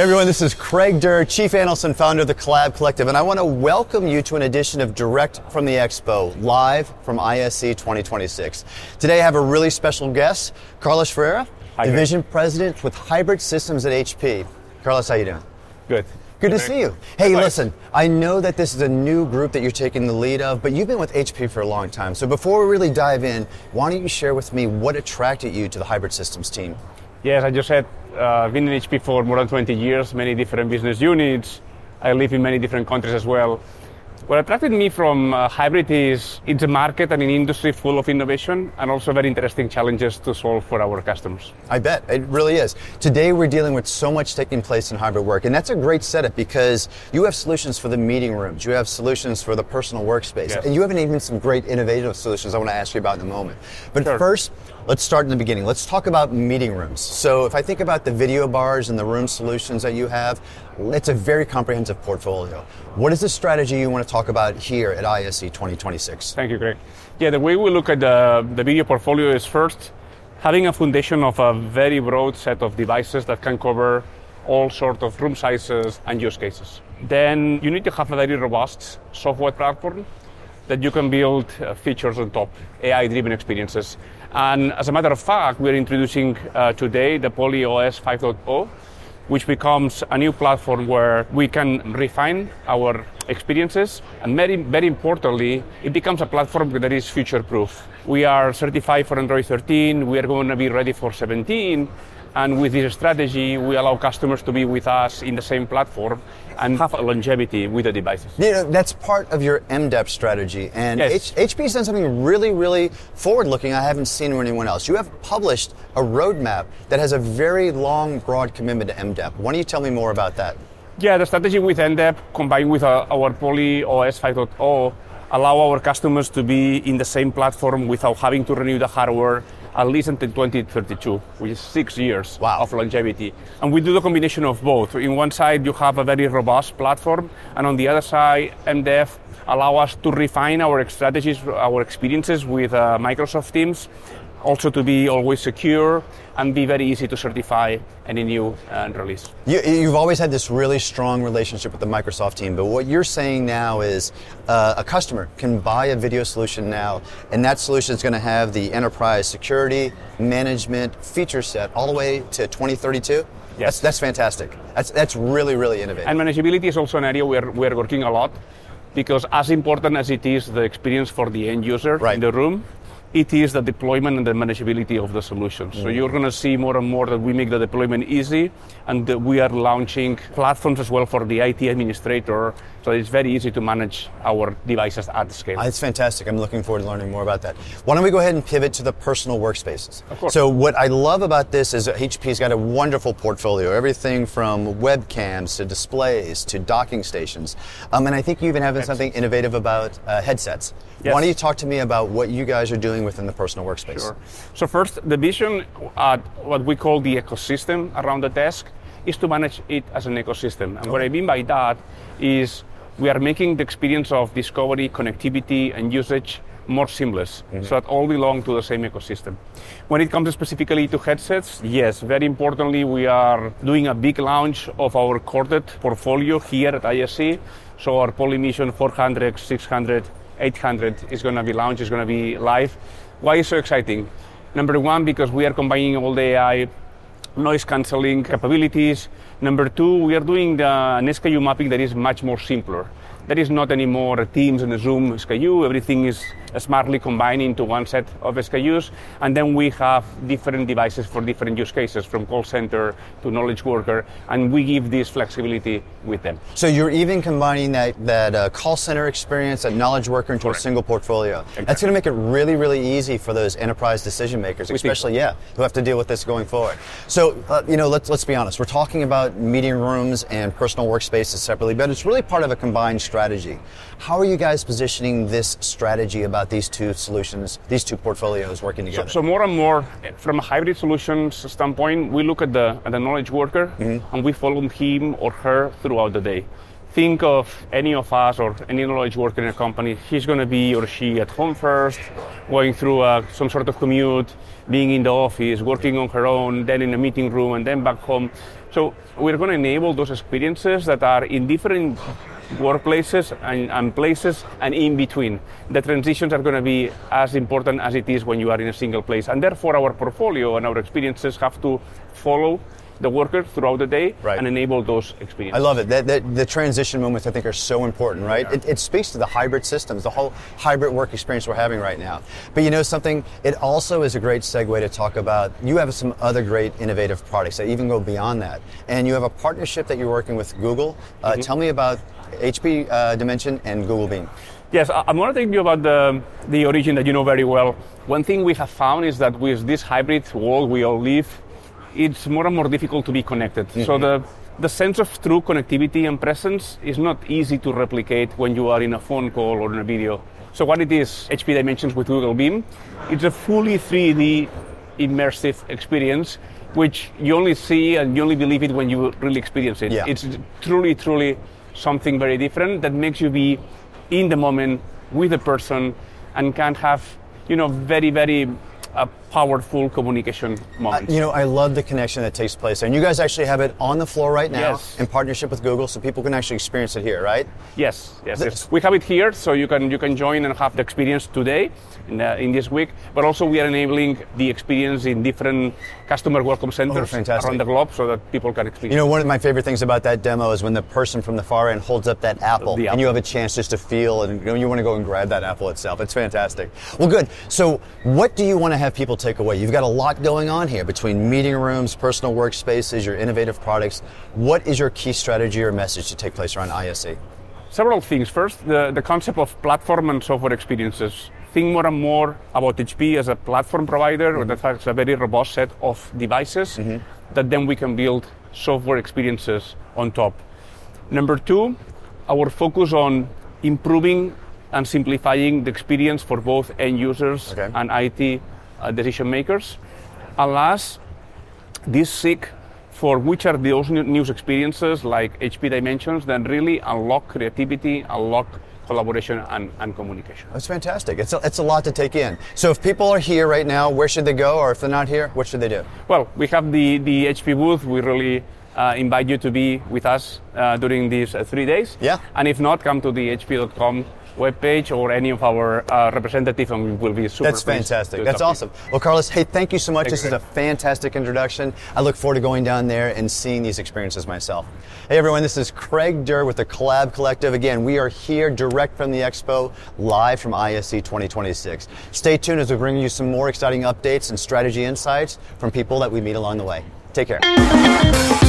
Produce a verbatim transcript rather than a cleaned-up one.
everyone, this is Craig Durr, Chief Analyst and founder of the Collab Collective, and I want to welcome you to an edition of Direct from the Expo, live from I S E twenty twenty-six. Today I have a really special guest, Carlos Ferreira, Hi, Division Craig. President with Hybrid Systems at H P. Carlos, how you doing? Good. Good to Craig. see you. Hey, Likewise. listen, I know that this is a new group that you're taking the lead of, but you've been with H P for a long time. So before we really dive in, why don't you share with me what attracted you to the Hybrid Systems team? Yes, I just said, uh, I've been in H P for more than twenty years, many different business units. I live in many different countries as well. What attracted me from uh, Hybrid is it's a market and an industry full of innovation and also very interesting challenges to solve for our customers. I bet, it really is. Today we're dealing with so much taking place in hybrid work, and that's a great setup because you have solutions for the meeting rooms, you have solutions for the personal workspace, Yes. and you have even some great innovative solutions I want to ask you about in a moment. But Sure. first, let's start in the beginning. Let's talk about meeting rooms. So if I think about the video bars and the room solutions that you have, it's a very comprehensive portfolio. What is the strategy you want to talk about here at I S E twenty twenty-six? Thank you, Greg. Yeah, the way we look at the, the video portfolio is first, having a foundation of a very broad set of devices that can cover all sorts of room sizes and use cases. Then you need to have a very robust software platform that you can build uh, features on top, A I-driven experiences. And as a matter of fact, we're introducing uh, today the PolyOS five point oh, which becomes a new platform where we can refine our experiences, and very, very importantly, it becomes a platform that is future-proof. We are certified for Android thirteen, we are going to be ready for seventeen, and with this strategy, we allow customers to be with us in the same platform and have a longevity with the devices. You know, that's part of your M D E P strategy, and Yes. H- HP's done something really, really forward-looking I haven't seen from anyone else. You have published a roadmap that has a very long, broad commitment to M D E P. Why don't you tell me more about that? Yeah, the strategy with M D E P combined with uh, our PolyOS five point oh allow our customers to be in the same platform without having to renew the hardware at least until twenty thirty-two, which is six years Wow. of longevity. And we do the combination of both. In one side, you have a very robust platform, and on the other side, M D E P allow us to refine our strategies, our experiences with uh, Microsoft Teams, also to be always secure and be very easy to certify any new uh, release. You, you've always had this really strong relationship with the Microsoft team, but what you're saying now is uh, a customer can buy a video solution now, and that solution is going to have the enterprise security, management, feature set all the way to twenty thirty-two? Yes. That's, that's fantastic. That's, that's really, really innovative. And manageability is also an area where we're working a lot, because as important as it is the experience for the end user Right. in the room, it is the deployment and the manageability of the solution. So you're going to see more and more that we make the deployment easy, and that we are launching platforms as well for the I T administrator, so it's very easy to manage our devices at scale. Uh, It's fantastic. I'm looking forward to learning more about that. Why don't we go ahead and pivot to the personal workspaces? Of course. So what I love about this is that H P's got a wonderful portfolio, everything from webcams to displays to docking stations. Um, and I think you even have something innovative about uh, headsets. Yes. Why don't you talk to me about what you guys are doing within the personal workspace? Sure. So first, the vision at what we call the ecosystem around the desk is to manage it as an ecosystem. And what I mean by that is we are making the experience of discovery, connectivity, and usage more seamless, Mm-hmm. so that all belong to the same ecosystem. When it comes specifically to headsets, yes, very importantly, we are doing a big launch of our corded portfolio here at I S E. So our Polymission four hundred, six hundred, eight hundred is going to be launched, is going to be live. Why is so exciting? Number one, because we are combining all the A I noise cancelling capabilities. Number two, we are doing the, an S K U mapping that is much more simpler. There is not anymore a Teams and a Zoom S K U. Everything is smartly combined into one set of S K Us. And then we have different devices for different use cases, from call center to knowledge worker, and we give this flexibility with them. So you're even combining that, that uh, call center experience, that knowledge worker into Correct. a single portfolio. Exactly. That's going to make it really, really easy for those enterprise decision makers, We think especially, yeah, who have to deal with this going forward. So, uh, you know, let's, let's be honest. We're talking about meeting rooms and personal workspaces separately, but it's really part of a combined strategy. How are you guys positioning this strategy about these two solutions, these two portfolios working So, together? so more and more, from a hybrid solutions standpoint, we look at the, at the knowledge worker and we follow him or her throughout the day. think of any of us or any knowledge worker in a company, he's going to be or she at home first, going through uh, some sort of commute, being in the office, working on her own, then in a meeting room, and then back home. So we're going to enable those experiences that are in different workplaces and, and places and in between. The transitions are going to be as important as it is when you are in a single place. And therefore our portfolio and our experiences have to follow the worker throughout the day right. and enable those experiences. I love it. That, that, the transition moments I think are so important, right? It, it speaks to the hybrid systems, the whole hybrid work experience we're having right now. But you know something, it also is a great segue to talk about, you have some other great innovative products that even go beyond that. And you have a partnership that you're working with Google. Uh, mm-hmm. Tell me about H P uh, Dimension and Google Beam. Yes, I'm going to tell you about the, the origin that you know very well. One thing we have found is that with this hybrid world we all live, it's more and more difficult to be connected. Mm-hmm. So the, the sense of true connectivity and presence is not easy to replicate when you are in a phone call or in a video. So what it is, H P Dimensions with Google Beam, it's a fully three D immersive experience, which you only see and you only believe it when you really experience it. Yeah. It's truly, truly something very different that makes you be in the moment with the person and can have, you know, very, very a powerful communication moment. Uh, you know, I love the connection that takes place. And you guys actually have it on the floor right now yes. in partnership with Google, so people can actually experience it here, right? Yes, yes, yes. We have it here, so you can you can join and have the experience today, in, uh, in this week. But also we are enabling the experience in different customer welcome centers oh, around the globe so that people can experience. You know, one of my favorite things about that demo is when the person from the far end holds up that apple, the apple. and you have a chance just to feel, and you know, you want to go and grab that apple itself. It's fantastic. Well, good. So what do you want to have people take away? You've got a lot going on here between meeting rooms, personal workspaces, your innovative products. What is your key strategy or message to take place around I S E? Several things. First, the, the concept of platform and software experiences. Think more and more about H P as a platform provider mm-hmm. that has a very robust set of devices mm-hmm. that then we can build software experiences on top. Number two, our focus on improving and simplifying the experience for both end users okay. and I T uh, decision makers. And last, this seek for which are those new experiences like H P Dimensions that really unlock creativity, unlock collaboration and, and communication. That's fantastic. It's a, it's a lot to take in. So if people are here right now, where should they go? Or if they're not here, what should they do? Well, we have the, the H P booth. We really uh, invite you to be with us uh, during these uh, three days. Yeah. And if not, come to the H P dot com webpage or any of our uh, representatives, and we will be super That's fantastic. That's awesome. Well, Carlos, hey, thank you so much. Thank this you. Is a fantastic introduction. I look forward to going down there and seeing these experiences myself. Hey, everyone, this is Craig Durr with the Collab Collective. Again, we are here direct from the Expo, live from I S E twenty twenty-six. Stay tuned as we bring you some more exciting updates and strategy insights from people that we meet along the way. Take care.